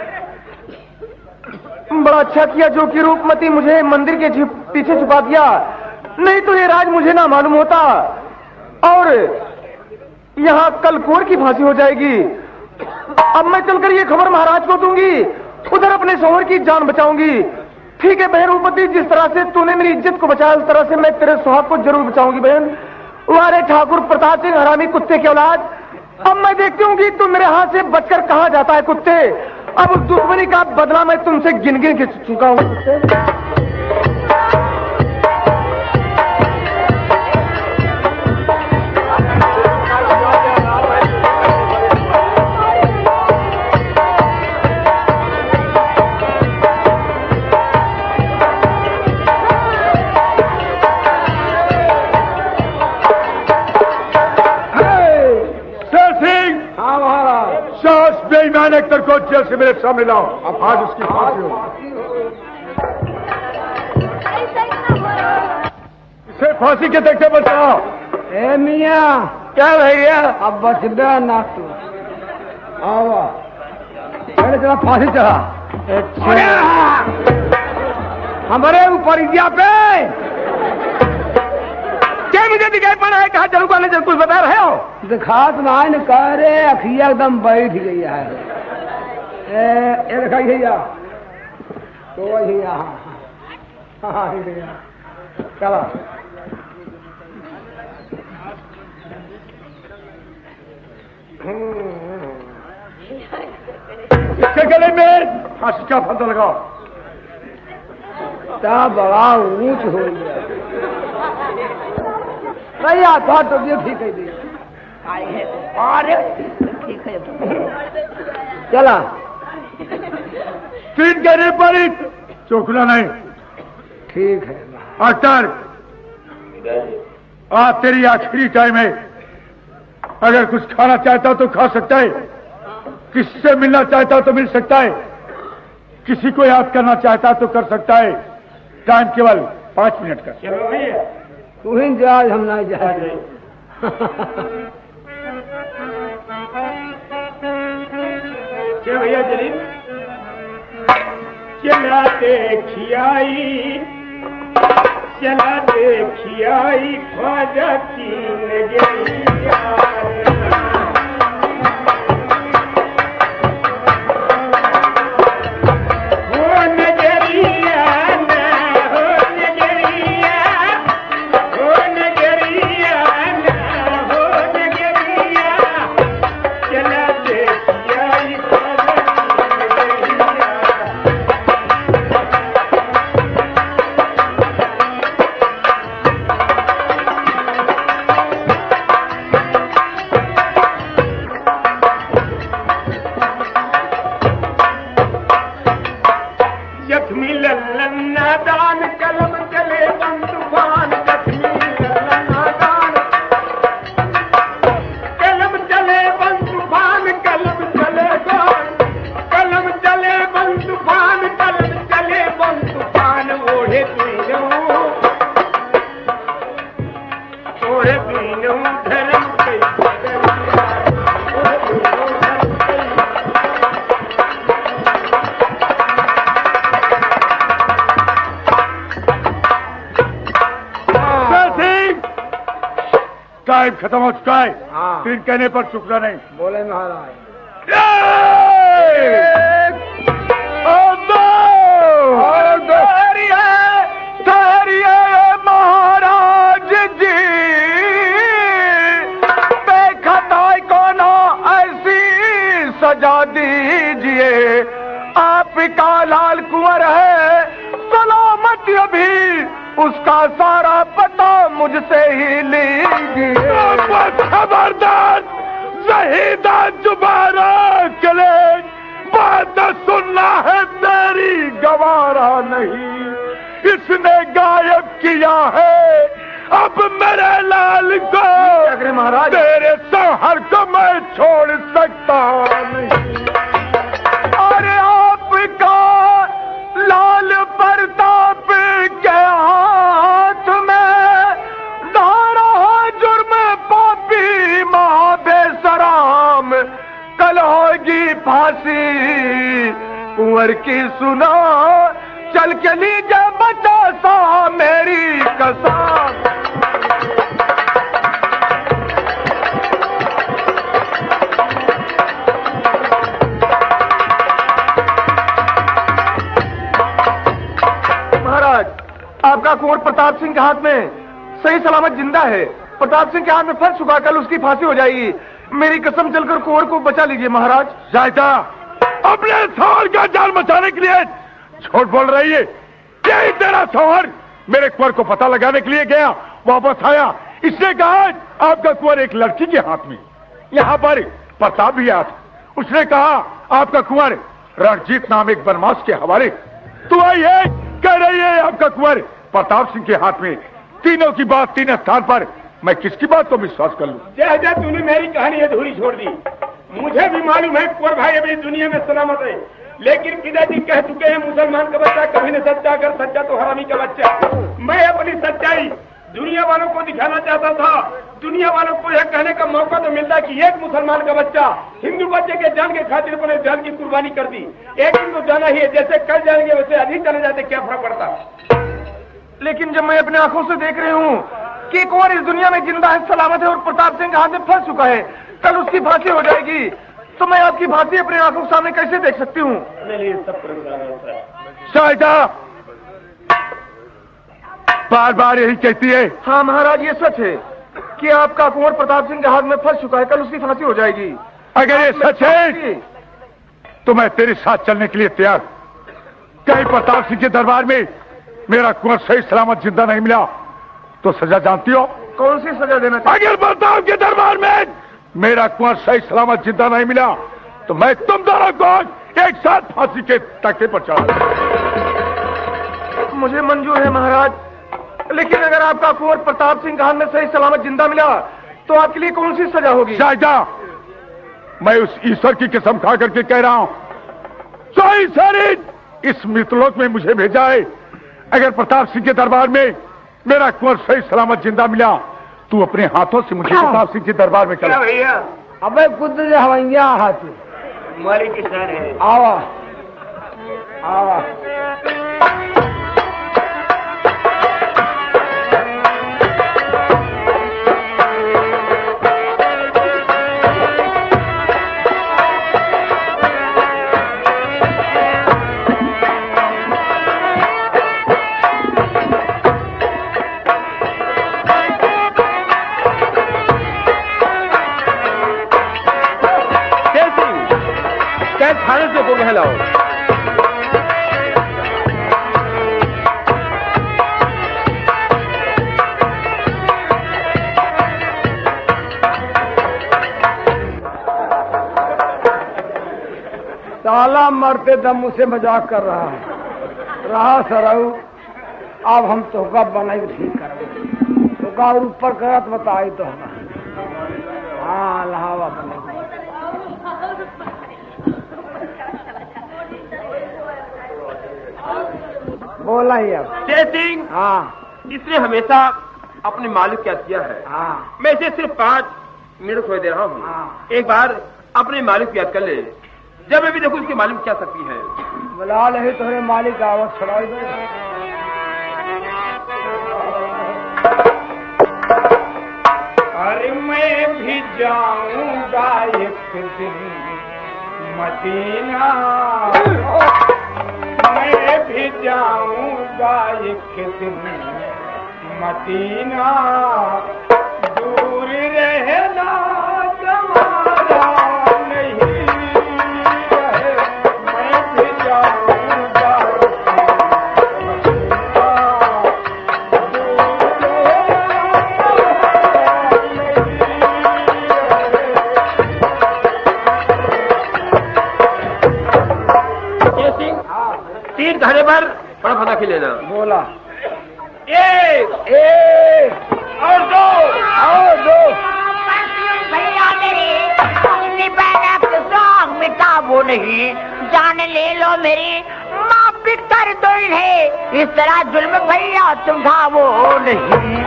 बड़ा अच्छा किया जो कि रूपमती मुझे मंदिर के पीछे छुपा दिया, नहीं तो ये राज मुझे ना मालूम होता और यहाँ कल कुंवर की फांसी हो जाएगी। अब मैं चलकर ये खबर महाराज को दूंगी, उधर अपने शोहर की जान बचाऊंगी। ठीक है बहन रूपमती, जिस तरह से तूने मेरी इज्जत को बचाया उस तरह से मैं तेरे सुहाग को जरूर बचाऊंगी बहन। वारे ठाकुर प्रताप सिंह हरामी कुत्ते की औलाद, अब मैं देखती हूँ कि तू मेरे हाथ से बचकर कहाँ जाता है कुत्ते। अब उस दुश्मनी का बदला मैं तुमसे गिन गिन के चुका हूँ कुत्ते। बेईमान अख्तर को जेल से मेरे सामने लाओ, अब आज उसकी फांसी हो। इसे फांसी के तख्ते पर चढ़ाओ। ए मियाँ क्या भैया? अब बच गया ना तू। आवा पहले चला फांसी चढ़ा। हमारे ऊपर इज्जा पे क्या मुझे दिखाई पड़ा है? कहा चलू का कुछ बता रहे हो? दिखात नाइन कह रहे अखिया एकदम बैठ गई है। ये दिखाई भैया तो वही चलो इसके गले में फांसी का फंदा लगाओ। क्या बड़ा ऊंच हो गया भैया, था तो ये ठीक है दी। अरे ठीक है, चला 3 कहने पर ही चौकना नहीं। ठीक है डॉक्टर, आज तेरी आखिरी टाइम है। अगर कुछ खाना चाहता तो खा सकता है, किससे मिलना चाहता तो मिल सकता है, किसी को याद करना चाहता तो कर सकता है। टाइम केवल 5 मिनट का। चलो भैया, तू ही जा, हम ना जाए। चल भैया चली। चला देखियाई, चला देखियाई ख्वाजा की नगरिया। टाइम खत्म हो चुका है। 3 कहने पर चुकना नहीं। बोले महाराज। महाराज जी बेखताई को ना ऐसी सजा दीजिए। आपका लाल कुंवर है सलामत, अभी उसका सारा पता मुझसे ही लीजिए। खबरदार शहीदा जुबारा चले, बात सुनना है तेरी गवारा नहीं। इसने गायब किया है अब मेरे लाल को, अग्रे महाराज तेरे शहर को मैं छोड़ सकता नहीं। अरे आपका लाल प्रताप के हाथ में धारा जुर्म पापी महाबेसराम, कल होगी फांसी कुंवर की सुना, चल के लीजिए बचा सा मेरी कसम। महाराज, आपका कुंवर प्रताप सिंह के हाथ में सही सलामत जिंदा है। प्रताप सिंह के हाथ में फंस चुका, कल उसकी फांसी हो जाएगी। मेरी कसम चलकर कुंवर को बचा लीजिए महाराज। जायदा अपने शौहर का जान बचाने के लिए झूठ बोल रही है। यही तेरा शौहर मेरे कुंवर को पता लगाने के लिए गया, वापस आया, इसने कहा आपका कुंवर एक लड़की के हाथ में। यहाँ पर प्रताप भी आया था, उसने कहा आपका कुंवर रणजीत नाम एक बदमाश के हवाले। तू आई है कह रही है आपका कुंवर प्रताप सिंह के हाथ में। तीनों की बात तीन स्थान पर, मैं किसकी बात को विश्वास कर लूं? जय तूने मेरी कहानी अधूरी छोड़ दी। मुझे भी मालूम है कुंवर भाई अभी दुनिया में सलामत है, लेकिन पिताजी कह चुके हैं मुसलमान का बच्चा कभी न सच्चा, अगर सच्चा तो हरामी का बच्चा। मैं अपनी सच्चाई दुनिया वालों को दिखाना चाहता था। दुनिया वालों को यह कहने का मौका तो मिलता कि एक मुसलमान का बच्चा हिंदू बच्चे के जान के खातिर अपने जान की कुर्बानी कर दी। एक दिन तो जाना ही है, जैसे कल जाएंगे वैसे अधिक चले जाते, क्या फर्क पड़ता। लेकिन जब मैं अपने आंखों से देख रही हूँ कि कुंवर इस दुनिया में जिंदा है, सलामत है और प्रताप सिंह के हाथ में फंस चुका है, कल उसकी फांसी हो जाएगी, तो मैं आपकी फांसी अपने आंखों के सामने कैसे देख सकती हूँ? शायदा बार बार यही कहती है। हाँ महाराज, ये सच है कि आपका कुंवर प्रताप सिंह के हाथ में फंस चुका है, कल उसकी फांसी हो जाएगी। अगर ये सच है तो मैं तेरे साथ चलने के लिए तैयार। कहीं प्रताप सिंह के दरबार में मेरा कुंवर सही सलामत जिंदा नहीं मिला तो सजा जानती हो? कौन सी सजा देना चाहिए? अगर प्रताप के दरबार में मेरा कुंवर सही सलामत जिंदा नहीं मिला तो मैं तुम दोनों को एक साथ फांसी के तख्ते पर चढ़ा। मुझे मंजूर है महाराज, लेकिन अगर आपका कुंवर प्रताप सिंह खान में सही सलामत जिंदा मिला तो आपके लिए कौन सी सजा होगी? शायदा मैं उस ईश्वर की कसम खा करके कह रहा हूं, जो ईश्वर इस मृतलोक में मुझे भेजा है, अगर प्रताप सिंह के दरबार में मेरा कुंवर सही सलामत जिंदा मिला तू अपने हाथों से मुझे प्रताप सिंह के दरबार में चला। भैया अबे खुद हवैया हाथी मालिक किसान है। आवा आवा। थाने से को लाओ। साला मरते दम मुझसे मजाक कर रहा है। रहा सराऊ, अब हम तोहका बनाई ठीक कर तोहका और ऊपर करत बताई तो हाँ लहावा बने बोला ही अब। जय सिंह, हाँ इसने हमेशा अपने मालिक क्या किया है। हाँ मैं इसे सिर्फ 5 मिनट खोए दे रहा हूँ। हाँ। एक बार अपने मालिक को याद कर ले। जब मैं भी देखूं उसके मालिक क्या सकती है। बुला ले तुम्हारे मालिक आवाज छड़ाई दो। अरे मैं भी जाऊंगा एक दिन मदीना, मैं भी जाऊंगा एक दिन मदीना, दूर रहना तुम्हारा नहीं रहे, मैं भी जाऊंगा मदीना, दूर तीन घरे पर बड़ा फंदा खिल लेना। बोला एक और दो और दो। भैया मेरे अपनी बहन के संग मिटा वो नहीं, जान ले लो मेरी माफ भी कर दो इन्हें, इस तरह जुल्म भैया तुम था वो नहीं।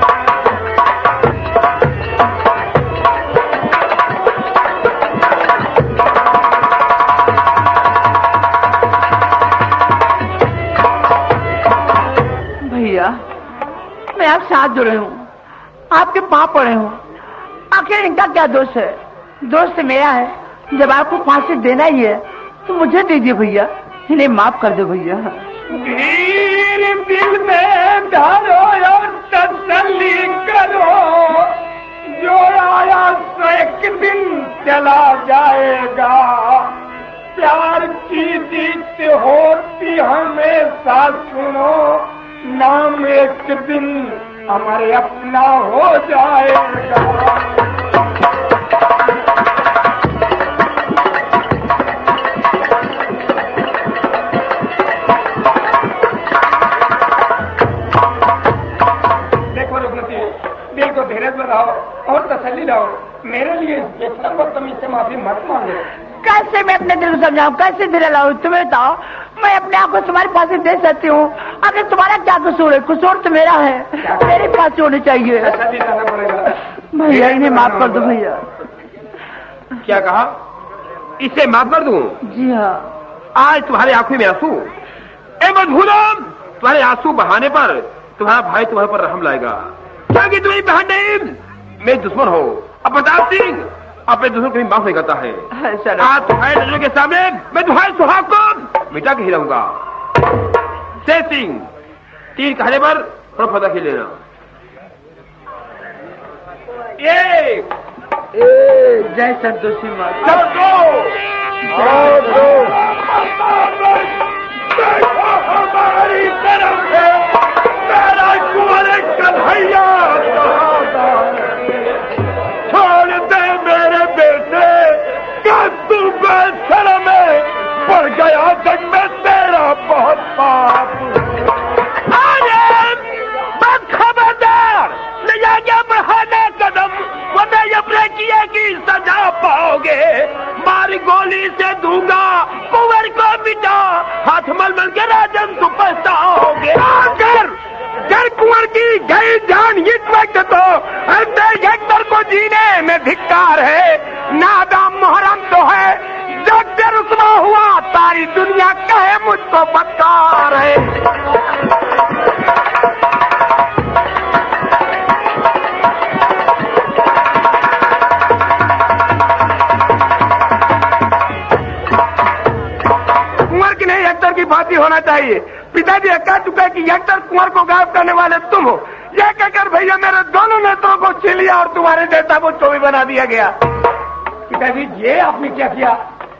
भैया मैं आप साथ जुड़े हूँ, आपके पाँव पड़े हूँ, आखिर इनका क्या दोष है? दोष तो मेरा है। जब आपको फांसी देना ही है तो मुझे दीजिए भैया, इन्हें माफ कर दो भैया। धीर दिल में डालो और तसल्ली करो, जो आया सो एक दिन चला जाएगा, प्यार की जीत होती हमेशा सुनो, नाम एक दिन हमारे अपना हो जाएगा। देखो रघुपति, दिल को धीरज बनाओ और तसल्ली लाओ। मेरे लिए बदतमीज से माफी मत मांगो। कैसे मैं अपने दिल को समझाऊं, कैसे धीरे लाऊं? तुम्हें बताओ, मैं अपने आप को तुम्हारी फांसी दे सकती हूँ। अगर तुम्हारा क्या कसूर है? कसूर तो मेरा है, मेरी फांसी होनी चाहिए। भैया इन्हें माफ कर दो भैया। क्या कहा? इसे माफ कर दूं? जी हाँ। आज तुम्हारी आंखों में आंसू? ए मधुरम, तुम्हारे आंसू बहाने पर तुम्हारा भाई तुम्हारे पर रहम लाएगा। क्या कि तुम्हारी बहन नहीं मेरी दुश्मन हो। अब प्रताप सिंह अपने दुश्मन कभी माफ नहीं करता है। आज तुम्हारे नजरों के सामने मैं तुम्हारे सुहाग को मिटा के ही रहूंगा। शेर सिंह, तीर कहने पर थोड़ा फदा खींच लेना। जय संतोषी माता। चलो देखो हमारी तरफ से मेरा कुंवर कन्हैया छोड़ दे मेरे बेटे क्या तू बेसर में पड़ गया जग में तेरा बहुत पाप। खबरदार ले जाके बढ़ाना कदम वरना अपने किए की सजा पाओगे। मारी गोली से दूंगा कुंवर को मिटा हाथ मलमल के राजन तू पछताओगे। घर कुंवर की गई जान इस वक्त तो हेक्टर को जीने में धिक्कार है। नादाम मुहर्रम तो है जग से रुसवा हुआ सारी दुनिया कहे मुझको बदकार है। हेक्टर की फांसी होना चाहिए। पिताजी कह चुका है कि हेक्टर कुंवर को गायब करने वाले तुम हो। यह कहकर भैया मेरे दोनों नेताओं को छीन लिया और तुम्हारे नेता को चोरी बना दिया गया। पिताजी ये आपने क्या किया?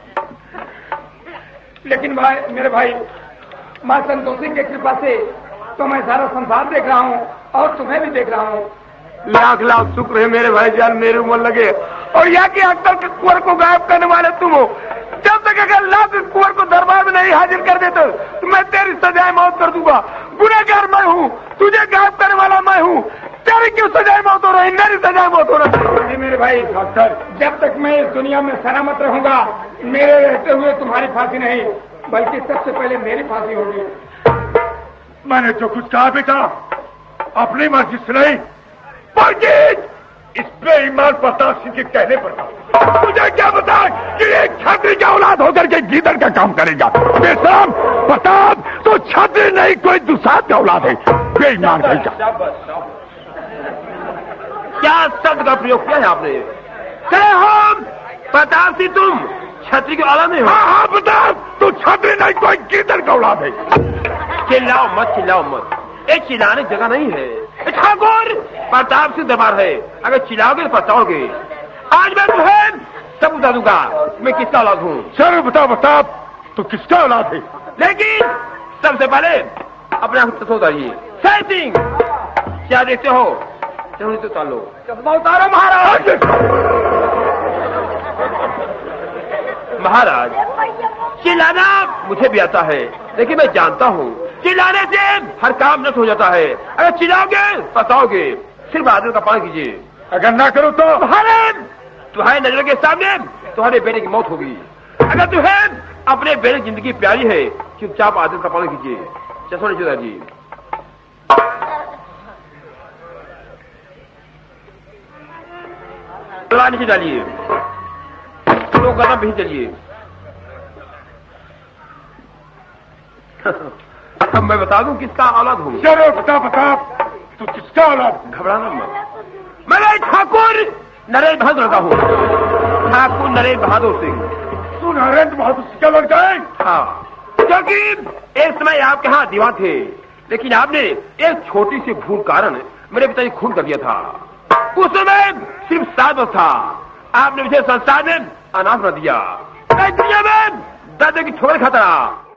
लेकिन मेरे भाई मां संतोषी की कृपा से तो मैं सारा संसार देख रहा हूँ और तुम्हें भी देख रहा हूँ। लाख लाख शुक्र है मेरे भाईजान मेरे उम्र लगे। और यह कि हेक्टर के कुंवर को गायब करने वाले तुम हो। जब तक अगर लाख कुंवर को दरबार में नहीं हाजिर कर देते तो मैं तेरी सजाए मौत कर दूंगा। गुनहगार मैं हूँ, तुझे गायब करने वाला मैं हूँ। तेरी क्यों सजाए मौत हो रही? मेरी सजाए मौत हो रही। मेरे भाई डॉक्टर, जब तक मैं इस दुनिया में सलामत रहूंगा मेरे रहते हुए तुम्हारी फांसी नहीं बल्कि सबसे पहले मेरी फांसी होगी। मैंने जो कुछ कहा बेटा अपनी मर्जी से नहीं बल्कि इस बेईमान प्रताप सिंह के कहने पर था। मुझे क्या बता कि एक छात्री का औलाद होकर के गीदड़ का काम करेगा? बेशरम प्रताप तो छात्री नहीं कोई दुसाध का औलाद है। बेईमान कहेगा। क्या शब्द का प्रयोग किया है आपने? हम प्रताप सिंह तुम छात्री की औलाद नहीं हो? हाँ प्रताप तू छात्री नहीं कोई गीदड़ का औलाद है। चिल्लाओ मत। एक चिल्लाने जगह नहीं है। ठाकुर प्रताप सिंह दरबार है, अगर चिल्लाओगे तो पछताओगे। आज मैं तुम्हें सब बता दूंगा मैं किसका औलाद हूँ। सर बता तो किसका औलाद है? लेकिन सबसे पहले अपने आप को उतारिए। सही सिंह क्या देखते हो? तो उतार लो। उतारो महाराज। महाराज चिल्लाना मुझे भी आता है लेकिन मैं जानता हूँ चिल्लाने से हर काम नष्ट हो जाता है। अगर चिल्लाओगे बताओगे सिर्फ आदमी का पालन कीजिए। अगर ना करो तो तुम्हारे नजर के सामने तुम्हारे बेटे की मौत होगी। अगर तुम्हें अपने बेटे की जिंदगी प्यारी है चुपचाप आदमी का पालन कीजिए। चश्मा नीचे डालिए। नीचे डालिए तो कदम भी चलिए। अब मैं बता दूं किसका औलाद हूँ। चलो बता तू किसका औलाद? घबराना मत। मैं ठाकुर नरेंद्र बहादुर का हूँ। ठाकुर नरेंद्र बहादुर सिंह। तू नरेंद्र बहादुर सिंह का लड़का है? हाँ, क्योंकि एक समय आपके यहाँ दीवान थे लेकिन आपने एक छोटी सी भूल कारण मेरे पिताजी खून कर दिया था। उस समय सिर्फ 7 वर्ष था। आपने मुझे संसार में अनाथ न दिया। मैं दुनिया में दादा की ठोकर खाता रहा।